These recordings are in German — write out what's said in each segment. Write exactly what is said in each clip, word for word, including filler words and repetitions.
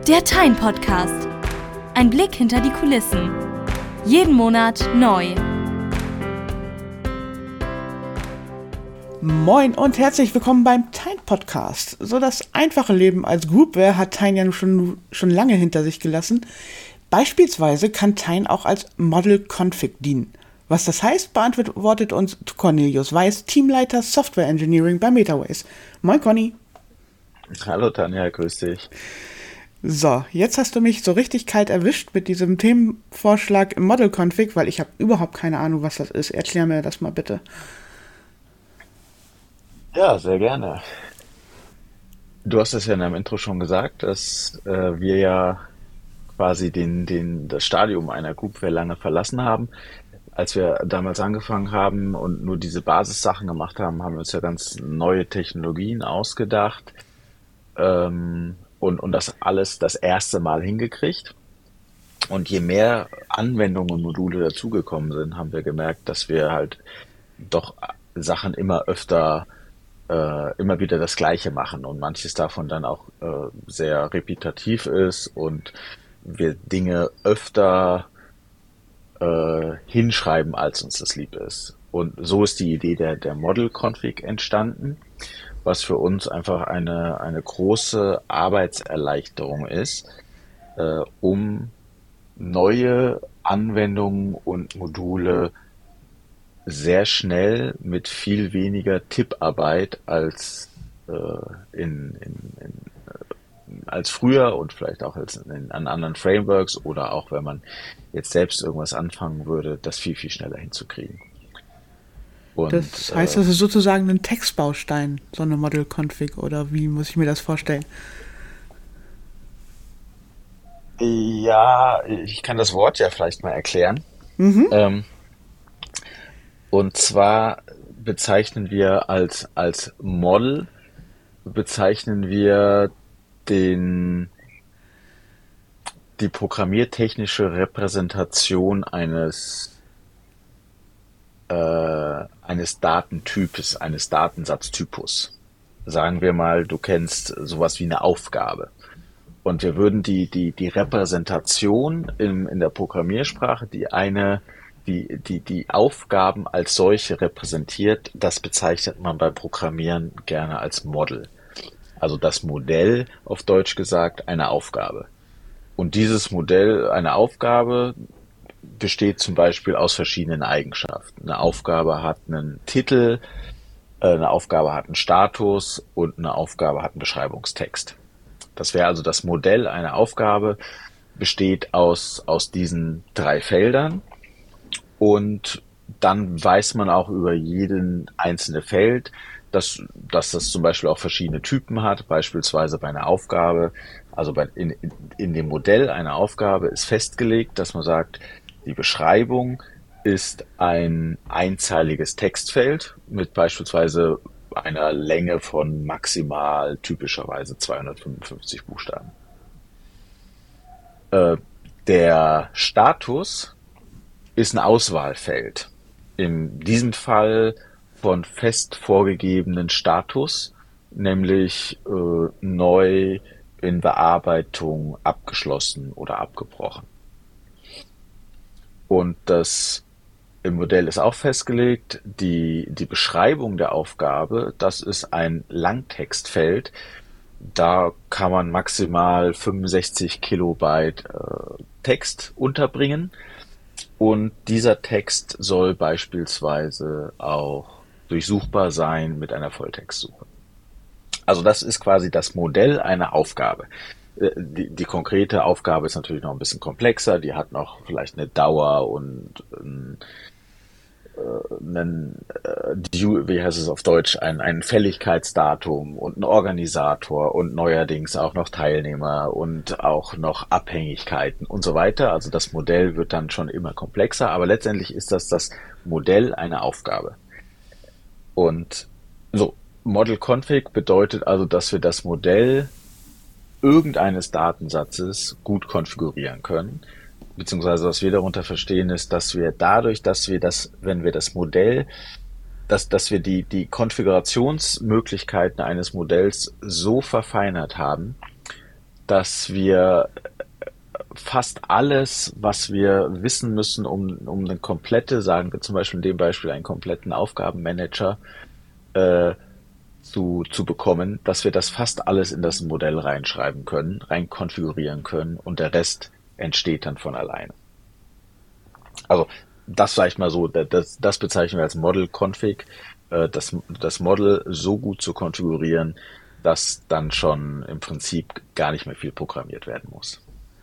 Der Tyne Podcast. Ein Blick hinter die Kulissen. Jeden Monat neu. Moin und herzlich willkommen beim Tyne Podcast. So das einfache Leben als Groupware hat Tyne ja schon, schon lange hinter sich gelassen. Beispielsweise kann Tyne auch als Model Config dienen. Was das heißt, beantwortet uns Cornelius Weiß, Teamleiter Software Engineering bei Metaways. Moin Conny. Hallo Tanja, grüß dich. So, jetzt hast du mich so richtig kalt erwischt mit diesem Themenvorschlag im Model Config, weil ich habe überhaupt keine Ahnung, was das ist. Erklär mir das mal bitte. Ja, sehr gerne. Du hast es ja in deinem Intro schon gesagt, dass äh, wir ja quasi den, den, das Stadium einer Groupware lange verlassen haben. Als wir damals angefangen haben und nur diese Basissachen gemacht haben, haben wir uns ja ganz neue Technologien ausgedacht ähm, und, und das alles das erste Mal hingekriegt. Und je mehr Anwendungen und Module dazugekommen sind, haben wir gemerkt, dass wir halt doch Sachen immer öfter, äh, immer wieder das Gleiche machen und manches davon dann auch äh, sehr repetitiv ist und wir Dinge öfter äh, hinschreiben, als uns das lieb ist. Und so ist die Idee der, der Model Config entstanden, was für uns einfach eine, eine große Arbeitserleichterung ist, äh, um neue Anwendungen und Module sehr schnell mit viel weniger Tipparbeit als äh, in, in, in als früher und vielleicht auch als in, an anderen Frameworks oder auch wenn man jetzt selbst irgendwas anfangen würde, das viel, viel schneller hinzukriegen. Und, das heißt, das ist sozusagen ein Textbaustein, so eine Model Config, oder wie muss ich mir das vorstellen? Ja, ich kann das Wort ja vielleicht mal erklären. Mhm. Ähm, und zwar bezeichnen wir als, als Model, bezeichnen wir den, die programmiertechnische Repräsentation eines, äh, eines Datentypes, eines Datensatztypus. Sagen wir mal, du kennst sowas wie eine Aufgabe. Und wir würden die, die, die Repräsentation in, in der Programmiersprache, die eine, die, die, die Aufgaben als solche repräsentiert, das bezeichnet man beim Programmieren gerne als Model. Also das Modell, auf Deutsch gesagt, eine Aufgabe. Und dieses Modell, eine Aufgabe, besteht zum Beispiel aus verschiedenen Eigenschaften. Eine Aufgabe hat einen Titel, eine Aufgabe hat einen Status und eine Aufgabe hat einen Beschreibungstext. Das wäre also das Modell einer Aufgabe, besteht aus, aus diesen drei Feldern. Und dann weiß man auch über jeden einzelne Feld, dass, dass das zum Beispiel auch verschiedene Typen hat, beispielsweise bei einer Aufgabe, also bei, in, in dem Modell einer Aufgabe ist festgelegt, dass man sagt, die Beschreibung ist ein einzeiliges Textfeld mit beispielsweise einer Länge von maximal typischerweise zweihundertfünfundfünfzig Buchstaben. Äh, der Status ist ein Auswahlfeld. In diesem Fall von fest vorgegebenen Status, nämlich äh, neu, in Bearbeitung, abgeschlossen oder abgebrochen. Und das im Modell ist auch festgelegt, die, die Beschreibung der Aufgabe, das ist ein Langtextfeld, da kann man maximal fünfundsechzig Kilobyte äh, Text unterbringen und dieser Text soll beispielsweise auch durchsuchbar sein mit einer Volltextsuche. Also das ist quasi das Modell einer Aufgabe. Die, die konkrete Aufgabe ist natürlich noch ein bisschen komplexer, die hat noch vielleicht eine Dauer und ähm, äh, einen, äh, wie heißt es auf Deutsch, ein, ein Fälligkeitsdatum und einen Organisator und neuerdings auch noch Teilnehmer und auch noch Abhängigkeiten und so weiter. Also das Modell wird dann schon immer komplexer, aber letztendlich ist das das Modell einer Aufgabe. Und so, Model Config bedeutet also, dass wir das Modell irgendeines Datensatzes gut konfigurieren können. Beziehungsweise was wir darunter verstehen ist, dass wir dadurch, dass wir das, wenn wir das Modell, dass, dass wir die, die Konfigurationsmöglichkeiten eines Modells so verfeinert haben, dass wir fast alles, was wir wissen müssen, um, um eine komplette, sagen wir zum Beispiel in dem Beispiel einen kompletten Aufgabenmanager äh, zu, zu bekommen, dass wir das fast alles in das Modell reinschreiben können, rein konfigurieren können und der Rest entsteht dann von alleine. Also das vielleicht mal so, das, das bezeichnen wir als Model Config, äh, das, das Model so gut zu konfigurieren, dass dann schon im Prinzip gar nicht mehr viel programmiert werden muss.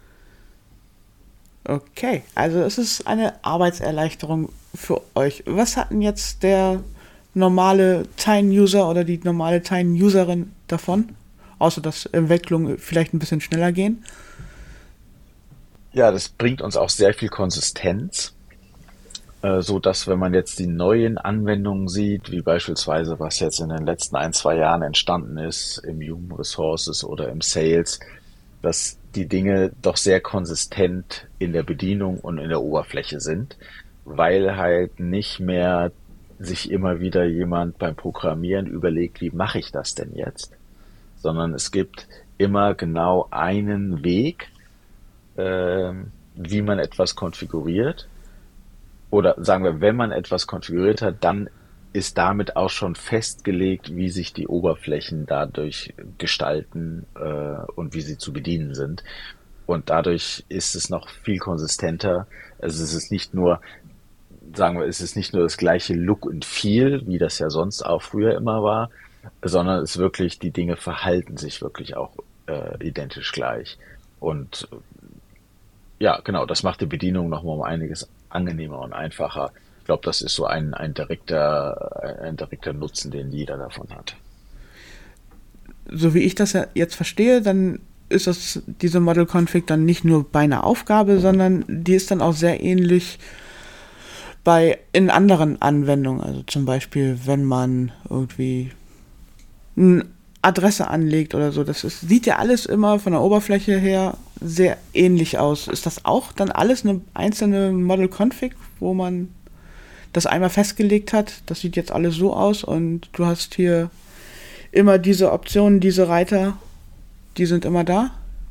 Okay, also es ist eine Arbeitserleichterung für euch. Was hat denn jetzt der normale Tine-User oder die normale Tine-Userin davon? Außer dass Entwicklungen vielleicht ein bisschen schneller gehen. Ja, das bringt uns auch sehr viel Konsistenz, äh, so dass wenn man jetzt die neuen Anwendungen sieht, wie beispielsweise was jetzt in den letzten ein, zwei Jahren entstanden ist im Human Resources oder im Sales, dass die Dinge doch sehr konsistent in der Bedienung und in der Oberfläche sind, weil halt nicht mehr sich immer wieder jemand beim Programmieren überlegt, wie mache ich das denn jetzt, sondern es gibt immer genau einen Weg, äh, wie man etwas konfiguriert. Oder sagen wir, wenn man etwas konfiguriert hat, dann ist damit auch schon festgelegt, wie sich die Oberflächen dadurch gestalten äh, und wie sie zu bedienen sind. Und dadurch ist es noch viel konsistenter. Also es ist nicht nur, sagen wir, es ist nicht nur das gleiche Look and Feel, wie das ja sonst auch früher immer war, sondern es wirklich, die Dinge verhalten sich wirklich auch äh, identisch gleich. Und ja, genau, das macht die Bedienung nochmal um einiges angenehmer und einfacher. Ich glaube, das ist so ein, ein direkter, ein direkter Nutzen, den jeder davon hat. So wie ich das ja jetzt verstehe, dann ist das diese Model Config dann nicht nur bei einer Aufgabe, sondern die ist dann auch sehr ähnlich bei in anderen Anwendungen. Also zum Beispiel, wenn man irgendwie eine Adresse anlegt oder so. Das ist, sieht ja alles immer von der Oberfläche her sehr ähnlich aus. Ist das auch dann alles eine einzelne Model Config, wo man das einmal festgelegt hat, das sieht jetzt alles so aus und du hast hier immer diese Optionen, diese Reiter, die sind immer da?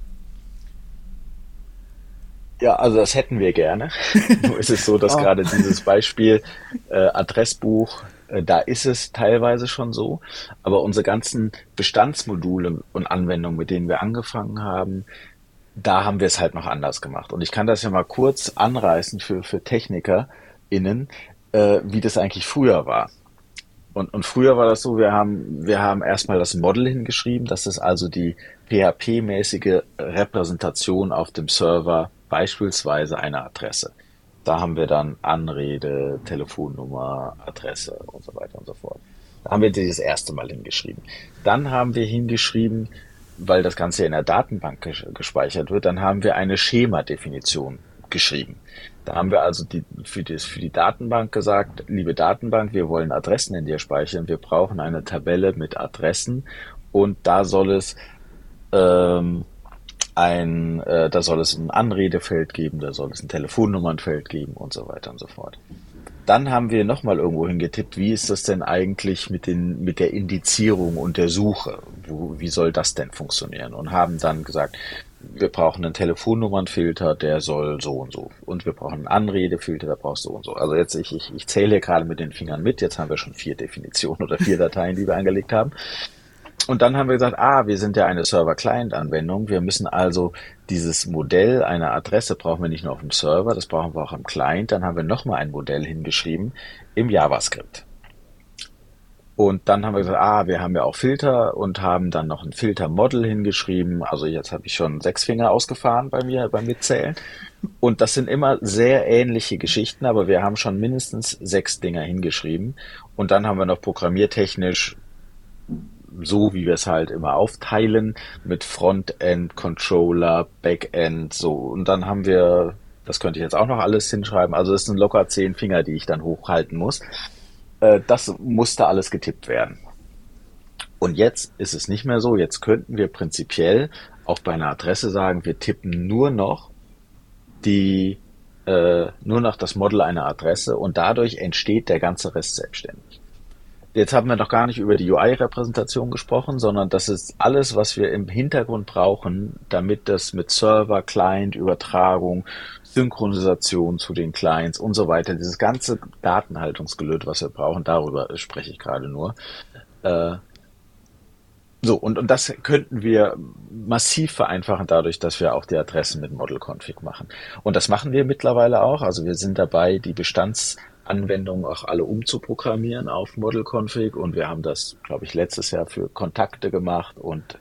Ja, also das hätten wir gerne. Nur ist es so, dass oh. gerade dieses Beispiel äh, Adressbuch, äh, da ist es teilweise schon so, aber unsere ganzen Bestandsmodule und Anwendungen, mit denen wir angefangen haben, da haben wir es halt noch anders gemacht. Und ich kann das ja mal kurz anreißen für, für TechnikerInnen, äh, wie das eigentlich früher war. Und, und früher war das so, wir haben, wir haben erstmal das Model hingeschrieben, das ist also die P H P-mäßige Repräsentation auf dem Server, beispielsweise einer Adresse. Da haben wir dann Anrede, Telefonnummer, Adresse und so weiter und so fort. Da haben wir dieses erste Mal hingeschrieben. Dann haben wir hingeschrieben, weil das Ganze in der Datenbank gespeichert wird, dann haben wir eine Schemadefinition geschrieben. Da haben wir also die, für, die, für die Datenbank gesagt, liebe Datenbank, wir wollen Adressen in dir speichern, wir brauchen eine Tabelle mit Adressen und da soll es ähm, ein, äh, da soll es ein Anredefeld geben, da soll es ein Telefonnummernfeld geben und so weiter und so fort. Dann haben wir nochmal irgendwo hingetippt, wie ist das denn eigentlich mit den, mit der Indizierung und der Suche? Wo, wie soll das denn funktionieren? Und haben dann gesagt, wir brauchen einen Telefonnummernfilter, der soll so und so. Und wir brauchen einen Anredefilter, der braucht so und so. Also jetzt, ich, ich, ich zähle hier gerade mit den Fingern mit. Jetzt haben wir schon vier Definitionen oder vier Dateien, die wir angelegt haben. Und dann haben wir gesagt, ah, wir sind ja eine Server-Client-Anwendung. Wir müssen also dieses Modell einer Adresse brauchen wir nicht nur auf dem Server, das brauchen wir auch am Client. Dann haben wir nochmal ein Modell hingeschrieben im JavaScript. Und dann haben wir gesagt, ah, wir haben ja auch Filter und haben dann noch ein Filter-Model hingeschrieben. Also jetzt habe ich schon sechs Finger ausgefahren bei mir beim Mitzählen. Und das sind immer sehr ähnliche Geschichten, aber wir haben schon mindestens sechs Dinger hingeschrieben. Und dann haben wir noch programmiertechnisch, so wie wir es halt immer aufteilen, mit Frontend, Controller, Backend, so. Und dann haben wir, das könnte ich jetzt auch noch alles hinschreiben, also das sind locker zehn Finger, die ich dann hochhalten muss. Das musste alles getippt werden. Und jetzt ist es nicht mehr so. Jetzt könnten wir prinzipiell auch bei einer Adresse sagen, wir tippen nur noch die, äh, nur noch das Model einer Adresse und dadurch entsteht der ganze Rest selbstständig. Jetzt haben wir noch gar nicht über die U I-Repräsentation gesprochen, sondern das ist alles, was wir im Hintergrund brauchen, damit das mit Server, Client, Übertragung, Synchronisation zu den Clients und so weiter, dieses ganze Datenhaltungsgelöt, was wir brauchen, darüber spreche ich gerade nur. Äh, so, und, und das könnten wir massiv vereinfachen dadurch, dass wir auch die Adressen mit Model Config machen. Und das machen wir mittlerweile auch. Also wir sind dabei, die Bestandsanwendungen auch alle umzuprogrammieren auf Model Config. Und wir haben das, glaube ich, letztes Jahr für Kontakte gemacht und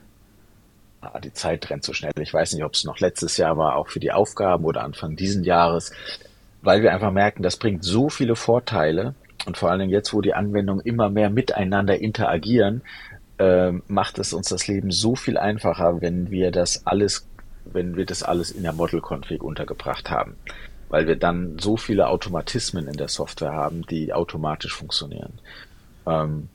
ah, die Zeit rennt so schnell. Ich weiß nicht, ob es noch letztes Jahr war, auch für die Aufgaben oder Anfang diesen Jahres, weil wir einfach merken, das bringt so viele Vorteile. Und vor allen Dingen jetzt, wo die Anwendungen immer mehr miteinander interagieren, ähm, macht es uns das Leben so viel einfacher, wenn wir das alles, wenn wir das alles in der Model Config untergebracht haben, weil wir dann so viele Automatismen in der Software haben, die automatisch funktionieren. Ähm,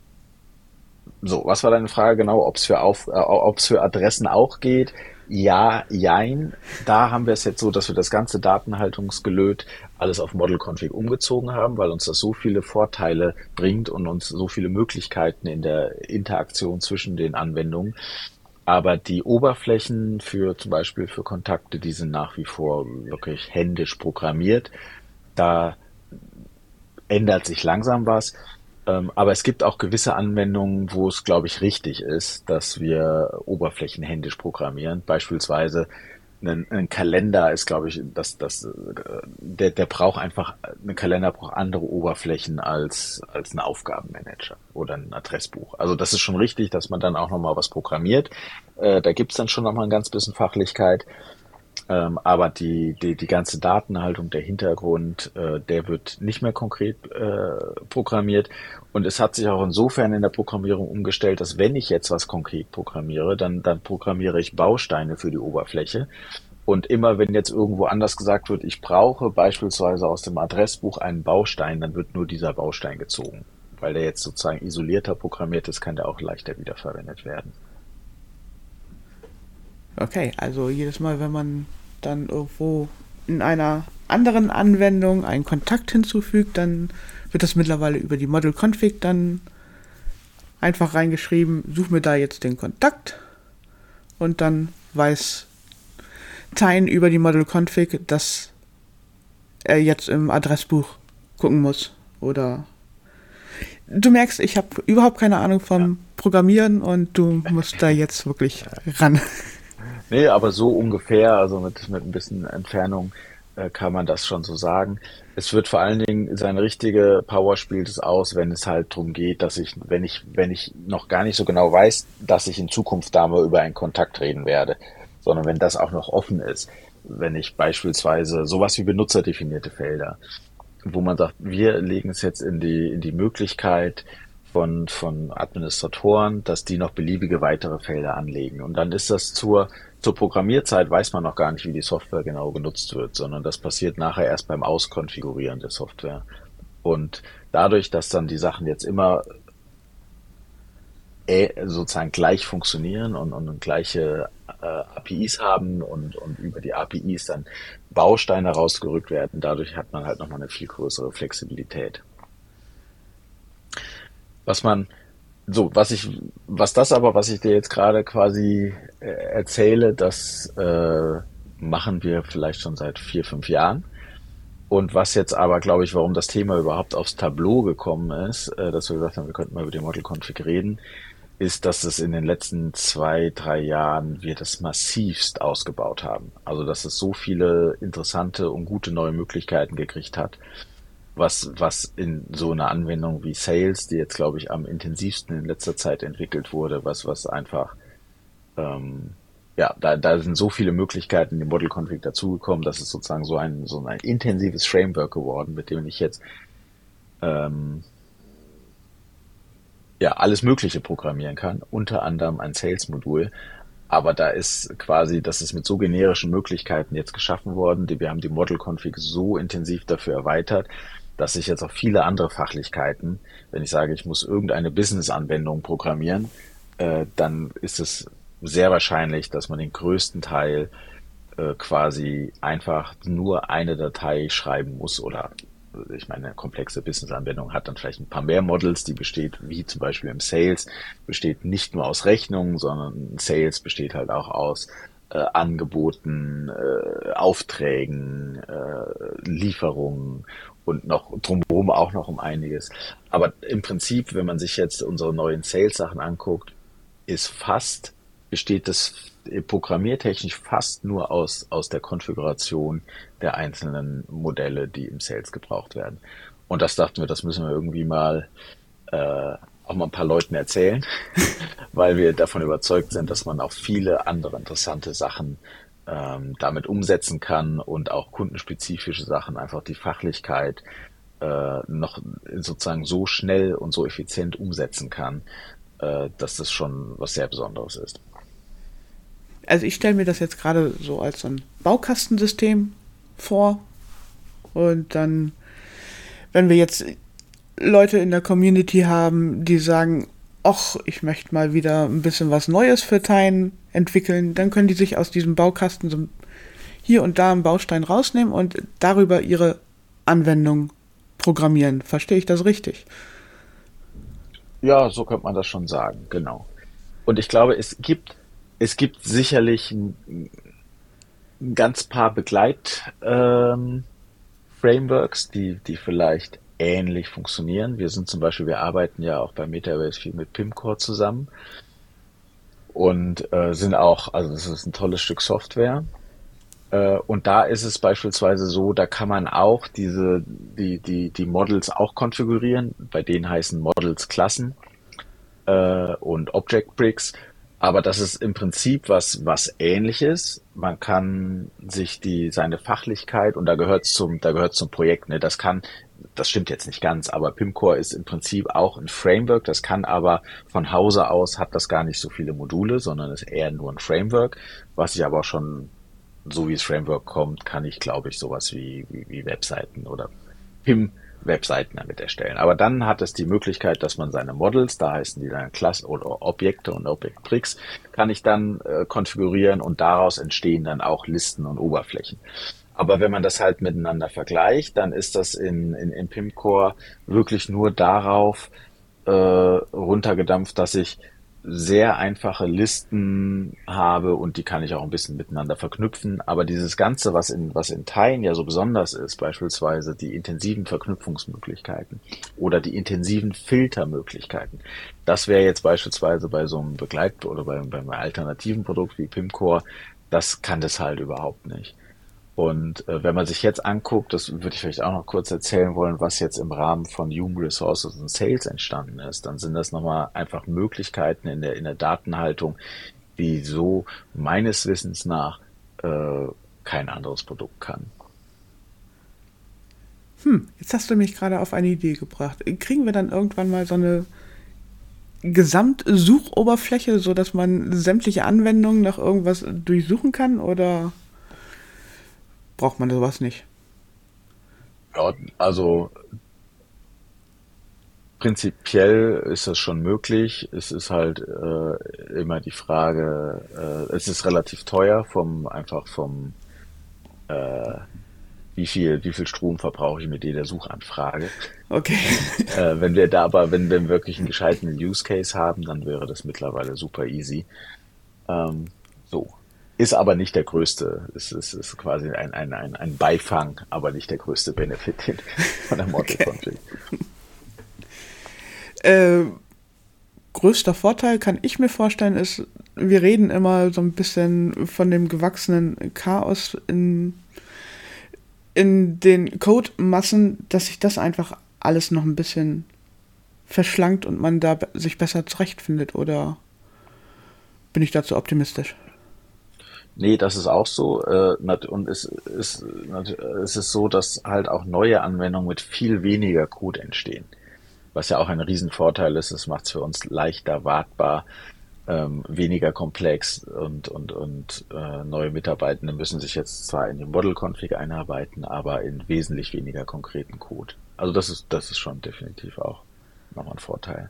so, was war deine Frage genau, ob es für auf, äh, ob es für Adressen auch geht? Ja, jein. Da haben wir es jetzt so, dass wir das ganze Datenhaltungsgelöt alles auf Model Config umgezogen haben, weil uns das so viele Vorteile bringt und uns so viele Möglichkeiten in der Interaktion zwischen den Anwendungen. Aber die Oberflächen für zum Beispiel für Kontakte, die sind nach wie vor wirklich händisch programmiert. Da ändert sich langsam was. Ähm, aber es gibt auch gewisse Anwendungen, wo es, glaube ich, richtig ist, dass wir Oberflächen händisch programmieren. Beispielsweise ein, ein Kalender ist, glaube ich, das, das, der, der braucht einfach, ein Kalender braucht andere Oberflächen als, als ein Aufgabenmanager oder ein Adressbuch. Also das ist schon richtig, dass man dann auch nochmal was programmiert. Äh, da gibt's dann schon nochmal ein ganz bisschen Fachlichkeit. Ähm, aber die, die, die ganze Datenhaltung, der Hintergrund, äh, der wird nicht mehr konkret äh, programmiert. Und es hat sich auch insofern in der Programmierung umgestellt, dass wenn ich jetzt was konkret programmiere, dann, dann programmiere ich Bausteine für die Oberfläche. Und immer wenn jetzt irgendwo anders gesagt wird, ich brauche beispielsweise aus dem Adressbuch einen Baustein, dann wird nur dieser Baustein gezogen. Weil der jetzt sozusagen isolierter programmiert ist, kann der auch leichter wiederverwendet werden. Okay, also jedes Mal, wenn man dann irgendwo in einer anderen Anwendung einen Kontakt hinzufügt, dann wird das mittlerweile über die Model Config dann einfach reingeschrieben, such mir da jetzt den Kontakt und dann weiß Tine über die Model Config, dass er jetzt im Adressbuch gucken muss. Oder du merkst, ich habe überhaupt keine Ahnung vom ja. Programmieren und du musst da jetzt wirklich ran. Nee, aber so ungefähr, also mit, mit ein bisschen Entfernung äh, kann man das schon so sagen. Es wird vor allen Dingen, seine richtige Power spielt es aus, wenn es halt darum geht, dass ich, wenn ich, wenn ich noch gar nicht so genau weiß, dass ich in Zukunft da mal über einen Kontakt reden werde, sondern wenn das auch noch offen ist. Wenn ich beispielsweise sowas wie benutzerdefinierte Felder, wo man sagt, wir legen es jetzt in die, in die Möglichkeit, von, von Administratoren, dass die noch beliebige weitere Felder anlegen. Und dann ist das zur, zur Programmierzeit weiß man noch gar nicht, wie die Software genau genutzt wird, sondern das passiert nachher erst beim Auskonfigurieren der Software. Und dadurch, dass dann die Sachen jetzt immer sozusagen gleich funktionieren und, und gleiche äh, A P Is haben und, und über die A P Is dann Bausteine rausgerückt werden, dadurch hat man halt nochmal eine viel größere Flexibilität. Was man, so, was ich, was das aber, was ich dir jetzt gerade quasi äh, erzähle, das äh, machen wir vielleicht schon seit vier, fünf Jahren. Und was jetzt aber, glaube ich, warum das Thema überhaupt aufs Tableau gekommen ist, äh, dass wir gesagt haben, wir könnten mal über die Model Config reden, ist, dass es in den letzten zwei, drei Jahren wir das massivst ausgebaut haben. Also, dass es so viele interessante und gute neue Möglichkeiten gekriegt hat, was, was in so einer Anwendung wie Sales, die jetzt, glaube ich, am intensivsten in letzter Zeit entwickelt wurde, was, was einfach, ähm, ja, da, da sind so viele Möglichkeiten in die Model Config dazugekommen, dass es sozusagen so ein, so ein intensives Framework geworden, mit dem ich jetzt, ähm, ja, alles Mögliche programmieren kann, unter anderem ein Sales-Modul. Aber da ist quasi, das ist mit so generischen Möglichkeiten jetzt geschaffen worden, die, wir haben die Model Config so intensiv dafür erweitert, dass ich jetzt auch viele andere Fachlichkeiten, wenn ich sage, ich muss irgendeine Business-Anwendung programmieren, äh, dann ist es sehr wahrscheinlich, dass man den größten Teil äh, quasi einfach nur eine Datei schreiben muss oder ich meine, eine komplexe Business-Anwendung hat dann vielleicht ein paar mehr Models, die besteht, wie zum Beispiel im Sales, besteht nicht nur aus Rechnungen, sondern Sales besteht halt auch aus äh, Angeboten, äh, Aufträgen, äh, Lieferungen und noch drumherum auch noch um einiges. Aber im Prinzip, wenn man sich jetzt unsere neuen Sales-Sachen anguckt, ist fast, besteht das programmiertechnisch fast nur aus, aus der Konfiguration der einzelnen Modelle, die im Sales gebraucht werden. Und das dachten wir, das müssen wir irgendwie mal äh, auch mal ein paar Leuten erzählen, weil wir davon überzeugt sind, dass man auch viele andere interessante Sachen ähm, damit umsetzen kann und auch kundenspezifische Sachen, einfach die Fachlichkeit äh, noch sozusagen so schnell und so effizient umsetzen kann, äh, dass das schon was sehr Besonderes ist. Also ich stelle mir das jetzt gerade so als so ein Baukastensystem vor und dann, wenn wir jetzt Leute in der Community haben, die sagen, ach, ich möchte mal wieder ein bisschen was Neues für Tine entwickeln, dann können die sich aus diesem Baukasten so hier und da einen Baustein rausnehmen und darüber ihre Anwendung programmieren. Verstehe ich das richtig? Ja, so könnte man das schon sagen, genau. Und ich glaube, es gibt Es gibt sicherlich ein, ein ganz paar Begleit-Frameworks, ähm, die, die vielleicht ähnlich funktionieren. Wir sind zum Beispiel, wir arbeiten ja auch bei Metabase viel mit Pimcore zusammen und äh, sind auch, also das ist ein tolles Stück Software. Äh, und da ist es beispielsweise so, da kann man auch diese, die, die, die Models auch konfigurieren. Bei denen heißen Models Klassen äh, und Object Bricks. Aber das ist im Prinzip was, was Ähnliches. Man kann sich die, seine Fachlichkeit, und da gehört zum, da gehört zum Projekt, ne, das kann, das stimmt jetzt nicht ganz, aber Pimcore ist im Prinzip auch ein Framework, das kann aber von Hause aus, hat das gar nicht so viele Module, sondern ist eher nur ein Framework, was ich aber auch schon, so wie das Framework kommt, kann ich, glaube ich, sowas wie, wie, wie Webseiten oder Pim Webseiten damit erstellen. Aber dann hat es die Möglichkeit, dass man seine Models, da heißen die dann Klasse oder Objekte und Object Bricks, kann ich dann äh, konfigurieren und daraus entstehen dann auch Listen und Oberflächen. Aber wenn man das halt miteinander vergleicht, dann ist das in, in, in Pimcore wirklich nur darauf äh, runtergedampft, dass ich sehr einfache Listen habe und die kann ich auch ein bisschen miteinander verknüpfen. Aber dieses Ganze, was in, was in Tine ja so besonders ist, beispielsweise die intensiven Verknüpfungsmöglichkeiten oder die intensiven Filtermöglichkeiten, das wäre jetzt beispielsweise bei so einem Begleit- oder bei, bei einem alternativen Produkt wie Pimcore, das kann das halt überhaupt nicht. Und äh, wenn man sich jetzt anguckt, das würde ich vielleicht auch noch kurz erzählen wollen, was jetzt im Rahmen von Human Resources und Sales entstanden ist, dann sind das nochmal einfach Möglichkeiten in der in der Datenhaltung, die so meines Wissens nach äh, kein anderes Produkt kann. Hm, jetzt hast du mich gerade auf eine Idee gebracht. Kriegen wir dann irgendwann mal so eine Gesamtsuchoberfläche, so dass man sämtliche Anwendungen nach irgendwas durchsuchen kann, oder braucht man sowas nicht? Ja, also prinzipiell ist das schon möglich. Es ist halt äh, immer die Frage, äh, es ist relativ teuer vom einfach vom äh, wie viel wie viel Strom verbrauche ich mit jeder Suchanfrage. Okay. Äh, wenn wir da aber, wenn wir wirklich einen gescheiten Use Case haben, dann wäre das mittlerweile super easy. Ähm, so. Ist aber nicht der größte, es ist, ist quasi ein, ein, ein, ein Beifang, aber nicht der größte Benefit von der Model Config. äh, größter Vorteil, kann ich mir vorstellen, ist, wir reden immer so ein bisschen von dem gewachsenen Chaos in, in den Codemassen, dass sich das einfach alles noch ein bisschen verschlankt und man da sich besser zurechtfindet, oder bin ich dazu optimistisch? Nee, das ist auch so. Äh, und es ist, es ist so, dass halt auch neue Anwendungen mit viel weniger Code entstehen. Was ja auch ein Riesenvorteil ist. Es macht es für uns leichter wartbar, ähm, weniger komplex und, und, und äh, neue Mitarbeitende müssen sich jetzt zwar in die Model-Config einarbeiten, aber in wesentlich weniger konkreten Code. Also das ist, das ist schon definitiv auch nochmal ein Vorteil.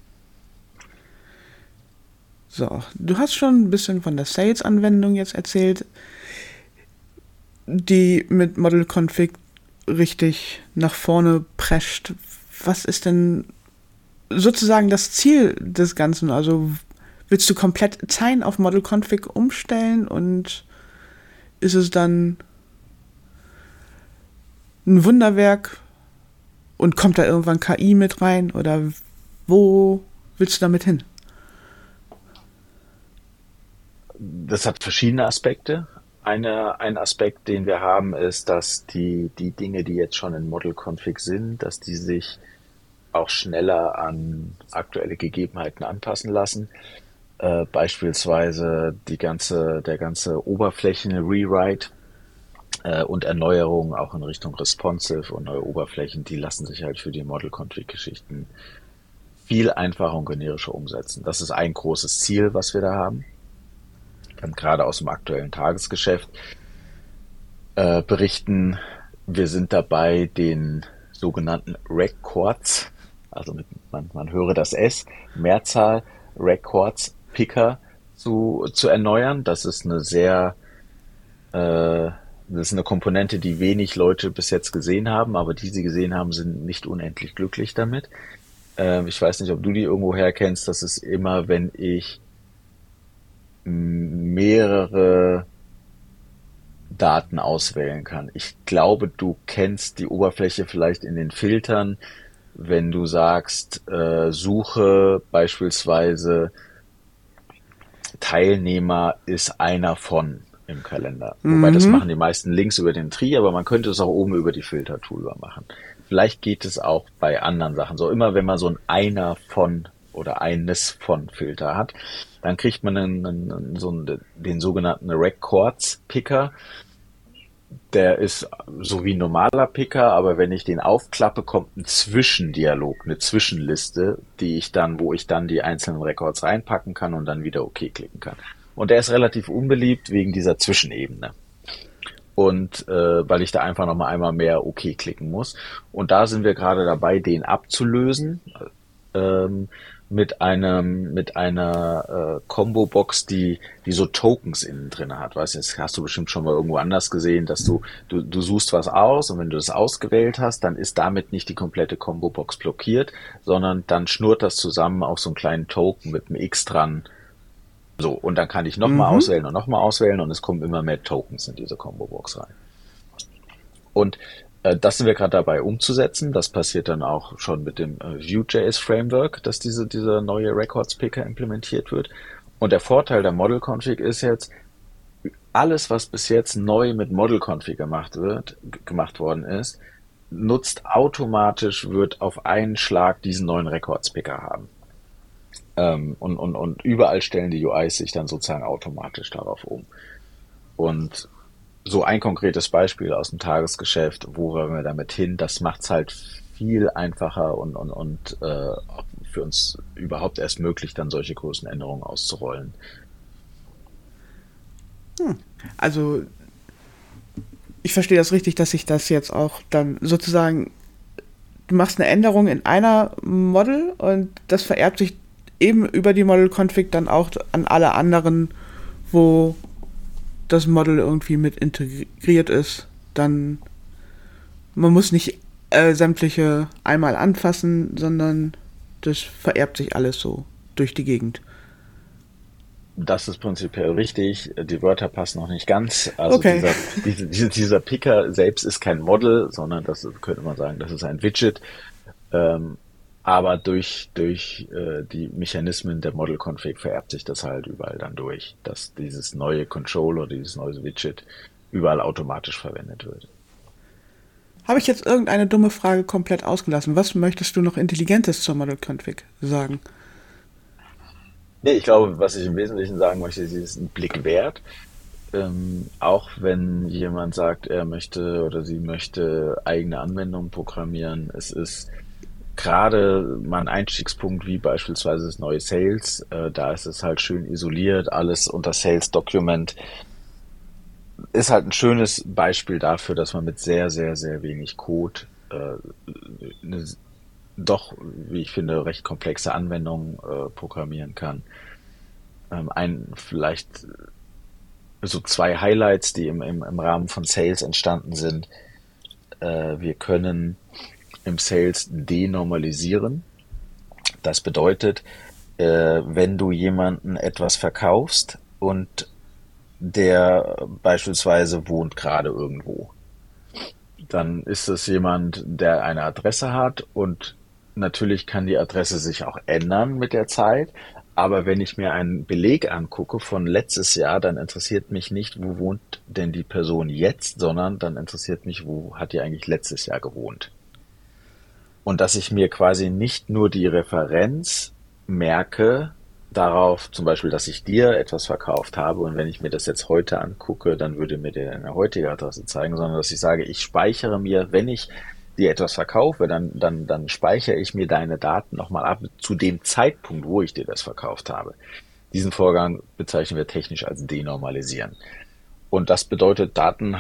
So, du hast schon ein bisschen von der Sales-Anwendung jetzt erzählt, die mit Model Config richtig nach vorne prescht. Was ist denn sozusagen das Ziel des Ganzen? Also willst du komplett Tine auf Model Config umstellen und ist es dann ein Wunderwerk und kommt da irgendwann K I mit rein oder wo willst du damit hin? Das hat verschiedene Aspekte. Eine, ein Aspekt, den wir haben, ist, dass die, die Dinge, die jetzt schon in Model Config sind, dass die sich auch schneller an aktuelle Gegebenheiten anpassen lassen. Äh, beispielsweise die ganze, der ganze Oberflächen-Rewrite äh, und Erneuerung auch in Richtung Responsive und neue Oberflächen, die lassen sich halt für die Model Config-Geschichten viel einfacher und generischer umsetzen. Das ist ein großes Ziel, was wir da haben. Kann gerade aus dem aktuellen Tagesgeschäft äh, berichten. Wir sind dabei, den sogenannten Records, also mit, man, man höre das S, Mehrzahl Records Picker zu, zu erneuern. Das ist eine sehr, äh, das ist eine Komponente, die wenig Leute bis jetzt gesehen haben, aber die sie gesehen haben, sind nicht unendlich glücklich damit. Ähm, ich weiß nicht, ob du die irgendwo herkennst. Das ist immer, wenn ich mehrere Daten auswählen kann. Ich glaube, du kennst die Oberfläche vielleicht in den Filtern, wenn du sagst, äh, suche beispielsweise Teilnehmer ist einer von im Kalender. Mhm. Wobei das machen die meisten links über den Tree, aber man könnte es auch oben über die Filter-Toolbar machen. Vielleicht geht es auch bei anderen Sachen so. Immer wenn man so ein einer von oder eines von Filter hat, dann kriegt man einen, einen, so einen, den sogenannten Records Picker. Der ist so wie ein normaler Picker, aber wenn ich den aufklappe, kommt ein Zwischendialog, eine Zwischenliste, die ich dann, wo ich dann die einzelnen Records reinpacken kann und dann wieder OK klicken kann. Und der ist relativ unbeliebt wegen dieser Zwischenebene. Und äh, weil ich da einfach nochmal einmal mehr OK klicken muss. Und da sind wir gerade dabei, den abzulösen. Ähm, mit einem mit einer äh, Combo-Box, die die so Tokens innen drin hat. Weißt du, das hast du bestimmt schon mal irgendwo anders gesehen, dass du, du du suchst was aus und wenn du das ausgewählt hast, dann ist damit nicht die komplette Combo-Box blockiert, sondern dann schnurrt das zusammen auf so einen kleinen Token mit einem X dran. So, und dann kann ich nochmal mhm. auswählen und nochmal auswählen und es kommen immer mehr Tokens in diese Combo-Box rein. Und das sind wir gerade dabei umzusetzen. Das passiert dann auch schon mit dem Vue.js Framework, dass diese, dieser neue Records Picker implementiert wird. Und der Vorteil der Model Config ist jetzt, alles, was bis jetzt neu mit Model Config gemacht wird, gemacht worden ist, nutzt automatisch, wird auf einen Schlag diesen neuen Records Picker haben. Ähm, und, und, und überall stellen die U Is sich dann sozusagen automatisch darauf um. Und so ein konkretes Beispiel aus dem Tagesgeschäft, wo wollen wir damit hin, das macht es halt viel einfacher und, und, und äh, für uns überhaupt erst möglich, dann solche großen Änderungen auszurollen. Hm. Also ich verstehe das richtig, dass sich das jetzt auch dann sozusagen, du machst eine Änderung in einer Model und das vererbt sich eben über die Model Config dann auch an alle anderen, wo das Model irgendwie mit integriert ist, dann man muss nicht äh, sämtliche einmal anfassen, sondern das vererbt sich alles so durch die Gegend. Das ist prinzipiell richtig. Die Wörter passen noch nicht ganz. Also okay. dieser, dieser, dieser Picker selbst ist kein Model, sondern das könnte man sagen, das ist ein Widget. Ähm, aber durch, durch äh, die Mechanismen der Model Config vererbt sich das halt überall dann durch, dass dieses neue Control oder dieses neue Widget überall automatisch verwendet wird. Habe ich jetzt irgendeine dumme Frage komplett ausgelassen? Was möchtest du noch Intelligentes zur Model Config sagen? Nee, ich glaube, was ich im Wesentlichen sagen möchte, ist, es ist ein Blick wert. Ähm, auch wenn jemand sagt, er möchte oder sie möchte eigene Anwendungen programmieren, es ist gerade mal ein Einstiegspunkt wie beispielsweise das neue Sales, äh, da ist es halt schön isoliert, alles unter Sales Document. Ist halt ein schönes Beispiel dafür, dass man mit sehr, sehr, sehr wenig Code äh, eine doch, wie ich finde, recht komplexe Anwendung äh, programmieren kann. Ähm, ein, vielleicht so zwei Highlights, die im, im, im Rahmen von Sales entstanden sind. äh, wir können im Sales denormalisieren. Das bedeutet, äh, wenn du jemanden etwas verkaufst und der beispielsweise wohnt gerade irgendwo, dann ist es jemand, der eine Adresse hat und natürlich kann die Adresse sich auch ändern mit der Zeit. Aber wenn ich mir einen Beleg angucke von letztes Jahr, dann interessiert mich nicht, wo wohnt denn die Person jetzt, sondern dann interessiert mich, wo hat die eigentlich letztes Jahr gewohnt. Und dass ich mir quasi nicht nur die Referenz merke darauf, zum Beispiel, dass ich dir etwas verkauft habe und wenn ich mir das jetzt heute angucke, dann würde mir der eine heutige Adresse zeigen, sondern dass ich sage, ich speichere mir, wenn ich dir etwas verkaufe, dann, dann, dann speichere ich mir deine Daten nochmal ab zu dem Zeitpunkt, wo ich dir das verkauft habe. Diesen Vorgang bezeichnen wir technisch als denormalisieren. Und das bedeutet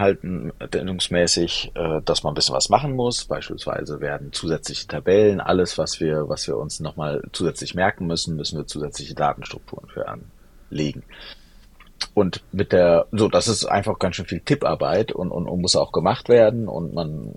datenhaltungsmäßig, dass man ein bisschen was machen muss. Beispielsweise werden zusätzliche Tabellen, alles, was wir, was wir uns nochmal zusätzlich merken müssen, müssen wir zusätzliche Datenstrukturen für anlegen. Und mit der, so, das ist einfach ganz schön viel Tipparbeit und, und, und muss auch gemacht werden und man,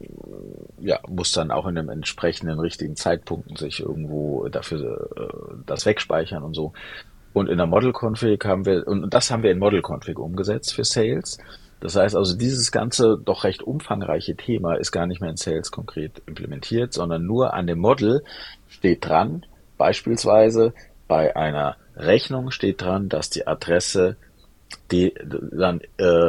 ja, muss dann auch in einem entsprechenden richtigen Zeitpunkt sich irgendwo dafür äh, das wegspeichern und so. Und in der Model-Config haben wir, und das haben wir in Model-Config umgesetzt für Sales. Das heißt also, dieses ganze doch recht umfangreiche Thema ist gar nicht mehr in Sales konkret implementiert, sondern nur an dem Model steht dran, beispielsweise bei einer Rechnung steht dran, dass die Adresse die dann äh,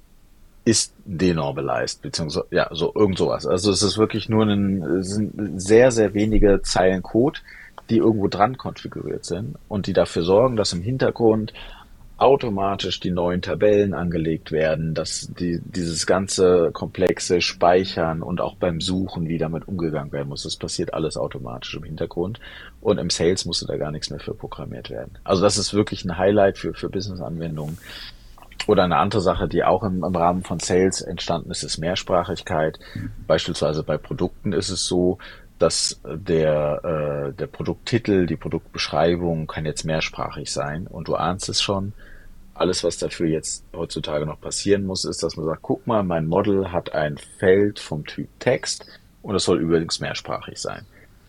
ist denormalized, beziehungsweise ja, so irgend sowas. Also es ist wirklich nur ein, es sind sehr, sehr wenige Zeilen Code, die irgendwo dran konfiguriert sind und die dafür sorgen, dass im Hintergrund automatisch die neuen Tabellen angelegt werden, dass die, dieses ganze komplexe Speichern und auch beim Suchen, wie damit umgegangen werden muss, das passiert alles automatisch im Hintergrund und im Sales musste da gar nichts mehr für programmiert werden. Also das ist wirklich ein Highlight für, für Business-Anwendungen. Oder eine andere Sache, die auch im, im Rahmen von Sales entstanden ist, ist Mehrsprachigkeit. Mhm. Beispielsweise bei Produkten ist es so, dass der, äh, der Produkttitel, die Produktbeschreibung kann jetzt mehrsprachig sein und du ahnst es schon. Alles, was dafür jetzt heutzutage noch passieren muss, ist, dass man sagt, guck mal, mein Model hat ein Feld vom Typ Text und es soll übrigens mehrsprachig sein.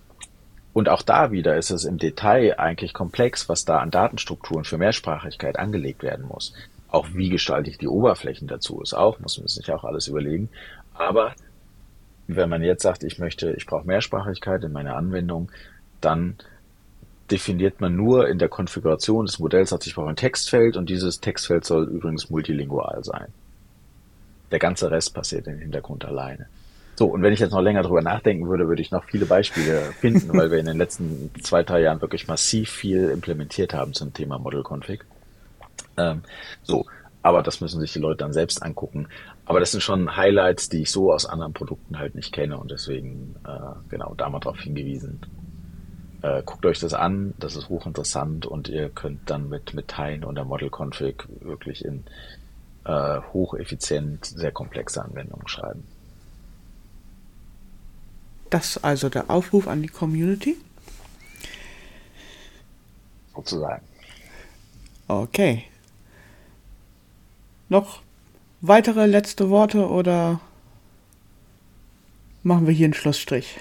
Und auch da wieder ist es im Detail eigentlich komplex, was da an Datenstrukturen für Mehrsprachigkeit angelegt werden muss. Auch wie gestalte ich die Oberflächen dazu ist auch, muss man sich auch alles überlegen. Aber wenn man jetzt sagt, ich möchte, ich brauche Mehrsprachigkeit in meiner Anwendung, dann definiert man nur in der Konfiguration des Modells, sagt, ich brauche ein Textfeld und dieses Textfeld soll übrigens multilingual sein. Der ganze Rest passiert im Hintergrund alleine. So, und wenn ich jetzt noch länger drüber nachdenken würde, würde ich noch viele Beispiele finden, weil wir in den letzten zwei, drei Jahren wirklich massiv viel implementiert haben zum Thema Model Config. Ähm, so, aber das müssen sich die Leute dann selbst angucken. Aber das sind schon Highlights, die ich so aus anderen Produkten halt nicht kenne und deswegen äh, genau da mal drauf hingewiesen. Äh, guckt euch das an, das ist hochinteressant und ihr könnt dann mit, mit Tine und der Model Config wirklich in äh, hocheffizient, sehr komplexe Anwendungen schreiben. Das ist also der Aufruf an die Community? Sozusagen. Okay. Noch weitere letzte Worte oder machen wir hier einen Schlussstrich?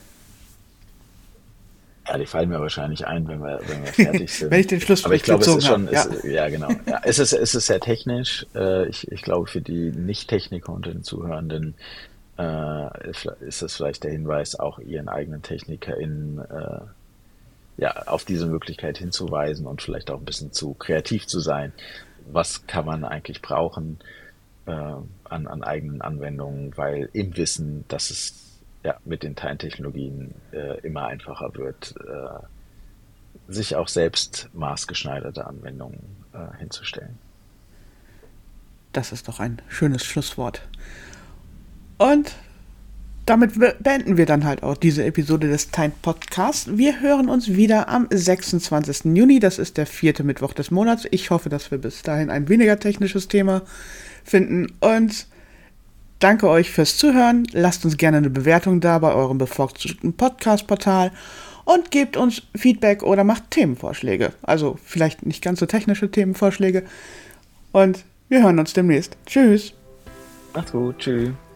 Ja, die fallen mir wahrscheinlich ein, wenn wir, wenn wir fertig sind. Wenn ich den Schlussstrich Aber ich glaube, es ist schon, ja. Ist, ja genau. Ja, es ist, es ist sehr technisch. Ich, ich glaube, für die Nicht-Techniker und den Zuhörenden äh, ist es vielleicht der Hinweis, auch ihren eigenen TechnikerInnen äh, ja, auf diese Möglichkeit hinzuweisen und vielleicht auch ein bisschen zu kreativ zu sein. Was kann man eigentlich brauchen äh, an, an eigenen Anwendungen, weil im Wissen, dass es ja mit den Teilen-Technologien äh, immer einfacher wird, äh, sich auch selbst maßgeschneiderte Anwendungen äh, hinzustellen. Das ist doch ein schönes Schlusswort. Und damit beenden wir dann halt auch diese Episode des Tine Podcasts. Wir hören uns wieder am sechsundzwanzigsten Juni. Das ist der vierte Mittwoch des Monats. Ich hoffe, dass wir bis dahin ein weniger technisches Thema finden. Und danke euch fürs Zuhören. Lasst uns gerne eine Bewertung da bei eurem bevorzugten Podcast-Portal und gebt uns Feedback oder macht Themenvorschläge. Also vielleicht nicht ganz so technische Themenvorschläge. Und wir hören uns demnächst. Tschüss. Macht's gut. Tschüss.